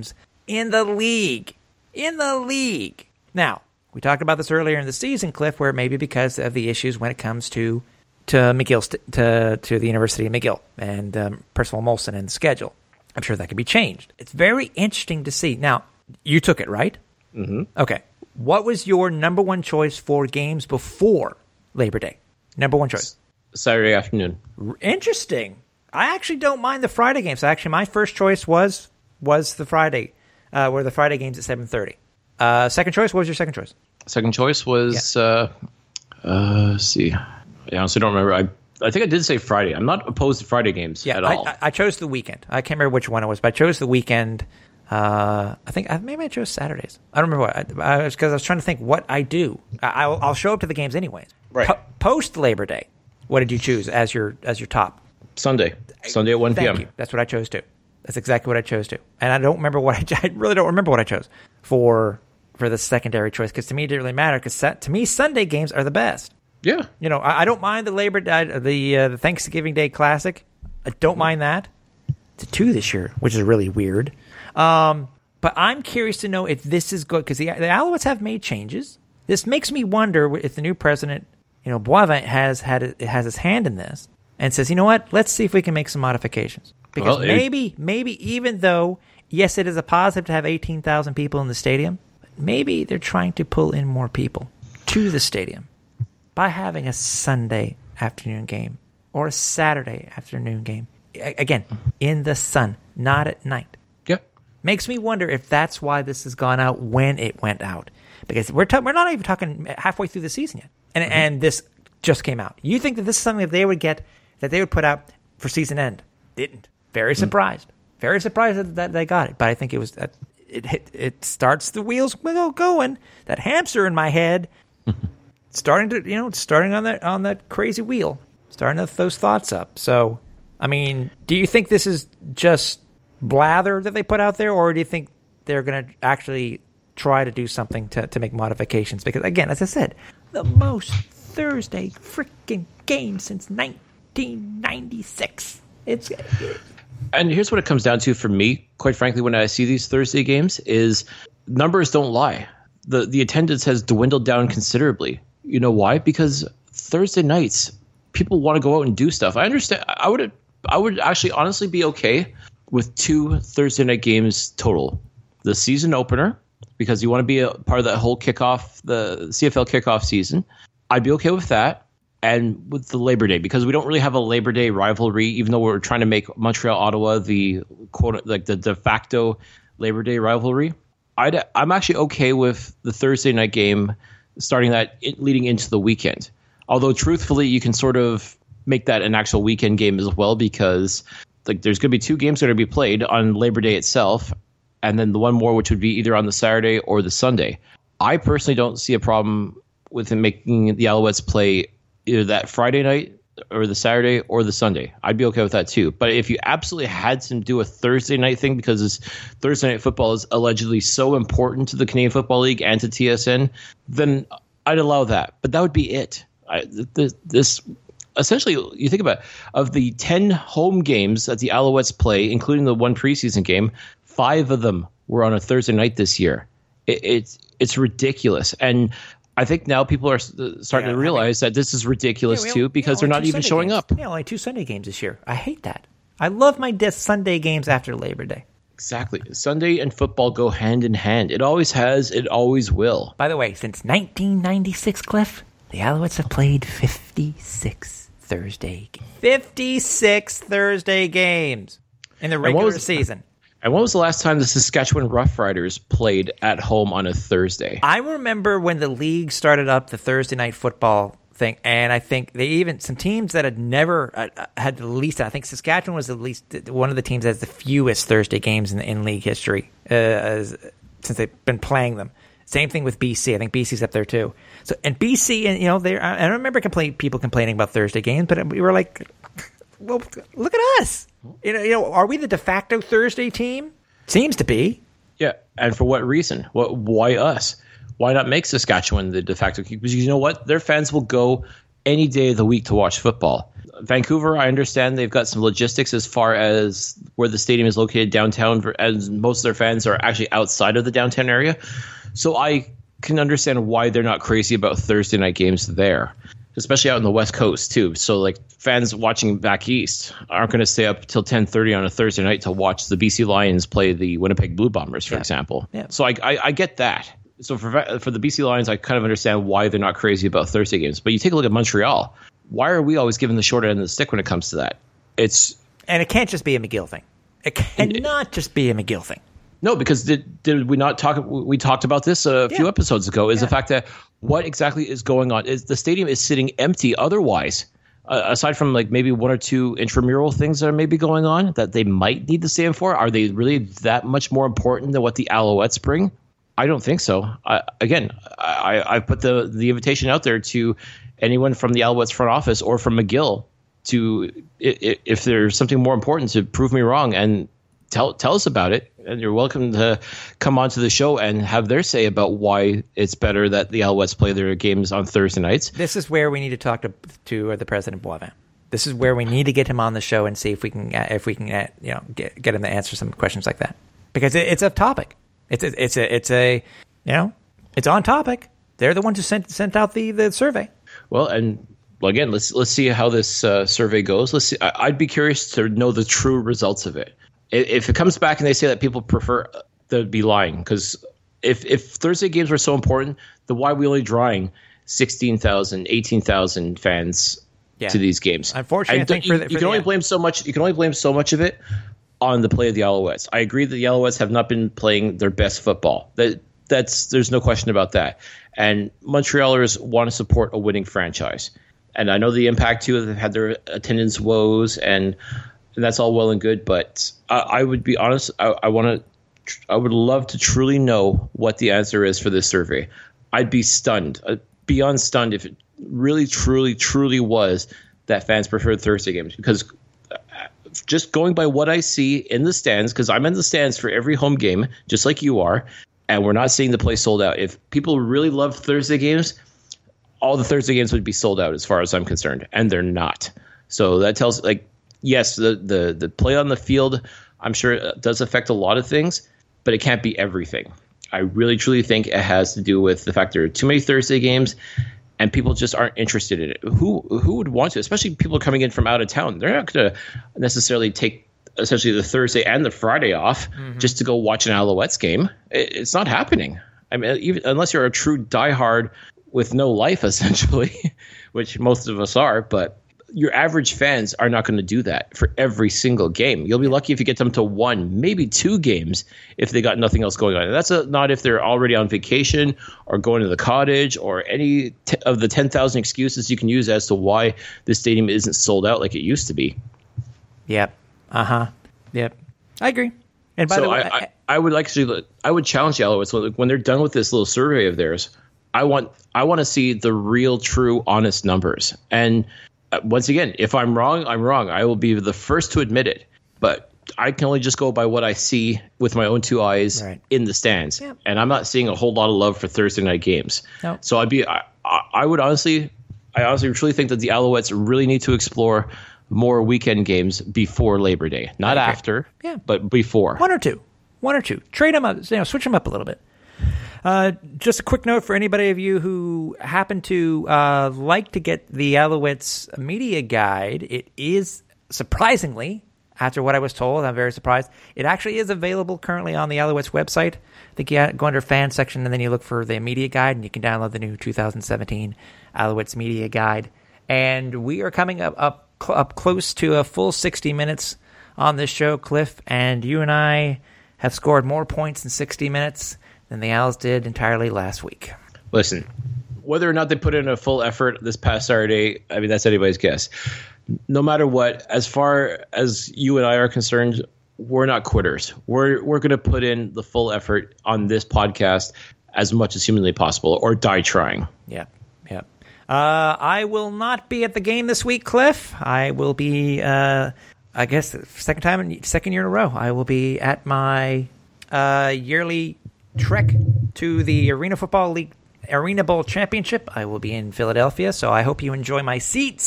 in the league. In the league. Now, we talked about this earlier in the season, Cliff, where maybe because of the issues when it comes to to McGill st- to to the University of McGill and um, Percival Molson and the schedule. I'm sure that could be changed. It's very interesting to see. Now, you took it, right? Mm-hmm. Okay. What was your number one choice for games before Labor Day? Number one choice. Saturday afternoon. Interesting. I actually don't mind the Friday games. Actually, my first choice was was the Friday, uh, were the Friday games at seven thirty. Uh, second choice, what was your second choice? Second choice was, yeah. uh, uh, let's see. I honestly don't remember. I I think I did say Friday. I'm not opposed to Friday games yeah, at I, all. I, I chose the weekend. I can't remember which one it was, but I chose the weekend. Uh, I think maybe I chose Saturdays. I don't remember what. I, I was because I was trying to think what I do. I, I'll, I'll show up to the games anyways. Right. Po- Post Labor Day, what did you choose as your as your top? Sunday. Sunday at one p.m. Thank you. That's what I chose too. That's exactly what I chose too. And I don't remember what I, I really don't remember what I chose for for the secondary choice because to me it didn't really matter because to me Sunday games are the best. Yeah. You know, I, I don't mind the Labor Day, the uh, the Thanksgiving Day Classic. I don't mind that. It's a two this year, which is really weird. Um, but I'm curious to know if this is good because the, the Alouettes have made changes. This makes me wonder if the new president, you know, Boivin has had has his hand in this and says, you know what, let's see if we can make some modifications. Because well, it, maybe, maybe even though, yes, it is a positive to have eighteen thousand people in the stadium, maybe they're trying to pull in more people to the stadium by having a Sunday afternoon game or a Saturday afternoon game. Again, in the sun, not at night. Yeah. Makes me wonder if that's why this has gone out when it went out. Because we're ta- we're not even talking halfway through the season yet. And mm-hmm. and this just came out. You think that this is something that they would get, that they would put out for season end. Didn't. Very surprised. Mm-hmm. Very surprised that, that they got it. But I think it was, that it, it, it starts the wheels going. That hamster in my head, starting to, you know, starting on that, on that crazy wheel. Starting to those thoughts up. So, I mean, do you think this is just blather that they put out there, or do you think they're going to actually try to do something to, to make modifications? Because, again, as I said, the most Thursday freaking game since nineteen ninety-six. It's... And here's what it comes down to for me, quite frankly, when I see these Thursday games, is numbers don't lie. The, the attendance has dwindled down considerably. You know why? Because Thursday nights, people want to go out and do stuff. I understand. I would I would actually honestly be okay with two Thursday night games total. The season opener, because you want to be a part of that whole kickoff, the C F L kickoff season. I'd be okay with that. And with the Labor Day, because we don't really have a Labor Day rivalry, even though we're trying to make Montreal Ottawa the quote like the de facto Labor Day rivalry. I'd, I'm actually okay with the Thursday night game starting that leading into the weekend. Although, truthfully, you can sort of make that an actual weekend game as well, because like there's going to be two games that are going to be played on Labor Day itself, and then the one more, which would be either on the Saturday or the Sunday. I personally don't see a problem with him making the Alouettes play either that Friday night or the Saturday or the Sunday. I'd be okay with that too. But if you absolutely had to do a Thursday night thing, because this Thursday night football is allegedly so important to the Canadian Football League and to T S N, then I'd allow that. But that would be it. I, this, this essentially, you think about it, of the ten home games that the Alouettes play, including the one preseason game, five of them were on a Thursday night this year. It, it's it's ridiculous. And I think now people are starting yeah, to realize I mean, that this is ridiculous yeah, too, because yeah, they're not even Sunday showing games. up. Yeah, only two Sunday games this year. I hate that. I love my de- Sunday games after Labor Day. Exactly. Sunday and football go hand in hand. It always has. It always will. By the way, since nineteen ninety-six, Cliff, the Alouettes have played fifty-six Thursday games. fifty-six Thursday games in the regular was, season. And when was the last time the Saskatchewan Roughriders played at home on a Thursday? I remember when the league started up the Thursday night football thing, and I think they even some teams that had never uh, had the least. I think Saskatchewan was at least one of the teams that has the fewest Thursday games in, in league history uh, as, since they've been playing them. Same thing with B C. I think B C's up there too. So and B C, and you know, they I remember complain, people complaining about Thursday games, but we were like, well, look at us. You know, you know, are we the de facto Thursday team? Seems to be. Yeah, and for what reason? What? Why us? Why not make Saskatchewan the de facto team? Because you know what? Their fans will go any day of the week to watch football. Vancouver, I understand they've got some logistics as far as where the stadium is located downtown, as most of their fans are actually outside of the downtown area. So I can understand why they're not crazy about Thursday night games there, especially out in the West Coast too. So like fans watching back east aren't going to stay up till ten thirty on a Thursday night to watch the B C Lions play the Winnipeg Blue Bombers, for Yeah. example. Yeah. So I, I I get that. So for for the B C Lions, I kind of understand why they're not crazy about Thursday games. But you take a look at Montreal. Why are we always given the short end of the stick when it comes to that? It's And it can't just be a McGill thing. It cannot just be a McGill thing. no, because did did we not talk? We talked about this a few Yeah. episodes ago. Is Yeah. the fact that what exactly is going on? Is the stadium is sitting empty otherwise, uh, aside from like maybe one or two intramural things that are maybe going on that they might need the stadium for? Are they really that much more important than what the Alouettes bring? I don't think so. I, again, I, I put the the invitation out there to anyone from the Alouettes front office or from McGill to, if, if there's something more important, to prove me wrong and tell tell us about it. And you're welcome to come onto the show and have their say about why it's better that the Alouettes play their games on Thursday nights. This is where we need to talk to to the president Boivin. This is where we need to get him on the show and see if we can uh, if we can uh, you know get, get him to answer some questions like that, because it, it's a topic. It's a, it's a it's a you know it's on topic. They're the ones who sent sent out the, the survey. Well, and well, again, let's let's see how this uh, survey goes. Let's see. I, I'd be curious to know the true results of it. If, if it comes back and they say that people prefer, they'd be lying. Because if if Thursday games were so important, then why are we only drawing sixteen thousand, eighteen thousand fans Yeah. to these games? Unfortunately, And I think you, for the- you for can the- only blame so much. You can only blame so much of it on the play of the Alouettes. I agree that the Alouettes have not been playing their best football. That that's there's no question about that. And Montrealers want to support a winning franchise. And I know the Impact too. They've had their attendance woes, and, and that's all well and good. But I, I would be honest. I, I want to. I would love to truly know what the answer is for this survey. I'd be stunned, uh, beyond stunned, if it really, truly, truly was that fans preferred Thursday games. Because just going by what I see in the stands, because I'm in the stands for every home game, just like you are, and we're not seeing the place sold out. If people really love Thursday games, all the Thursday games would be sold out as far as I'm concerned, and they're not. So that tells, like, yes, the the the play on the field, I'm sure it does affect a lot of things, but it can't be everything. I really truly think it has to do with the fact there are too many Thursday games, and people just aren't interested in it. Who who would want to? Especially people coming in from out of town. They're not going to necessarily take essentially the Thursday and the Friday off mm-hmm. just to go watch an Alouettes game. It, it's not happening. I mean, even unless you're a true diehard with no life, essentially, which most of us are. But your average fans are not going to do that for every single game. You'll be lucky if you get them to one, maybe two games if they got nothing else going on. And that's a, not if they're already on vacation or going to the cottage or any t- of the ten thousand excuses you can use as to why the stadium isn't sold out like it used to be. Yep. Uh-huh. Yep. I agree. And by so the way, I, I, I would like to, I would challenge the Alouettes when they're done with this little survey of theirs. I want, I want to see the real, true, honest numbers. And uh, once again, if I'm wrong, I'm wrong. I will be the first to admit it. But I can only just go by what I see with my own two eyes right. in the stands. Yep. And I'm not seeing a whole lot of love for Thursday night games. Nope. So I'd be, I, I would honestly, I honestly truly think that the Alouettes really need to explore more weekend games before Labor Day, not after, yeah. but before. One or two, one or two. Trade them up, you know, switch them up a little bit. Uh, just a quick note for anybody of you who happen to uh, like to get the Alouettes media guide. It is surprisingly, after what I was told, I'm very surprised. It actually is available currently on the Alouettes website. I think you go under fan section and then you look for the media guide and you can download the new two thousand seventeen Alouettes media guide. And we are coming up up. up close to a full sixty minutes on this show, Cliff, and you and I have scored more points in sixty minutes than the Owls did entirely last week. Listen, whether or not they put in a full effort this past Saturday, I mean, that's anybody's guess. No matter what, as far as you and I are concerned, we're not quitters. We're we're going to put in the full effort on this podcast as much as humanly possible, or die trying. Yep, yep. Uh, I will not be at the game this week, Cliff. I will be, uh, I guess, second time, in, second year in a row. I will be at my uh, yearly trek to the Arena Football League Arena Bowl Championship. I will be in Philadelphia, so I hope you enjoy my seats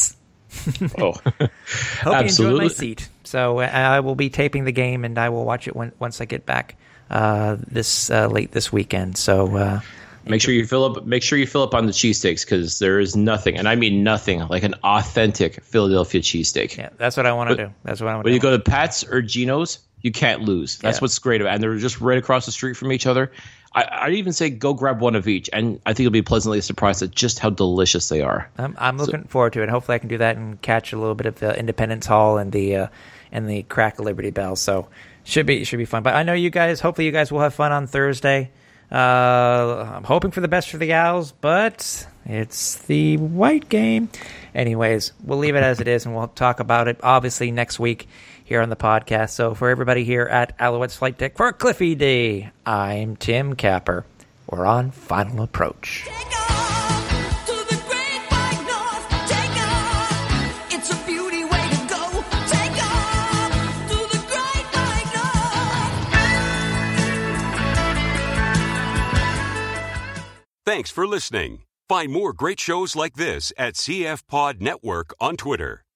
Oh, Hope you enjoyed absolutely. my seat. So uh, I will be taping the game, and I will watch it when, once I get back uh, this uh, late this weekend. So uh, Make sure you fill up. Make sure you fill up on the cheesesteaks because there is nothing, and I mean nothing, like an authentic Philadelphia cheesesteak. yeah, that's what I want to do. That's what I want to When do. you go to Pat's or Geno's, you can't lose. That's Yeah. what's great about it. And they're just right across the street from each other. I, I'd even say go grab one of each, and I think you'll be pleasantly surprised at just how delicious they are. I'm, I'm looking forward to it. Hopefully, I can do that and catch a little bit of the Independence Hall and the uh, and the crack of Liberty Bell. So should be should be fun. But I know you guys. Hopefully, you guys will have fun on Thursday. Uh, I'm hoping for the best for the Owls, but it's the white game. Anyways, we'll leave it as it is, and we'll talk about it obviously next week here on the podcast. So for everybody here at Alouettes Flight Deck, for Cliffy D, I'm Tim Capper. We're on Final Approach. Take off to the great white north. Take off. It's a beauty way to go. Take off to the great white north. Thanks for listening. Find more great shows like this at C F Pod Network on Twitter.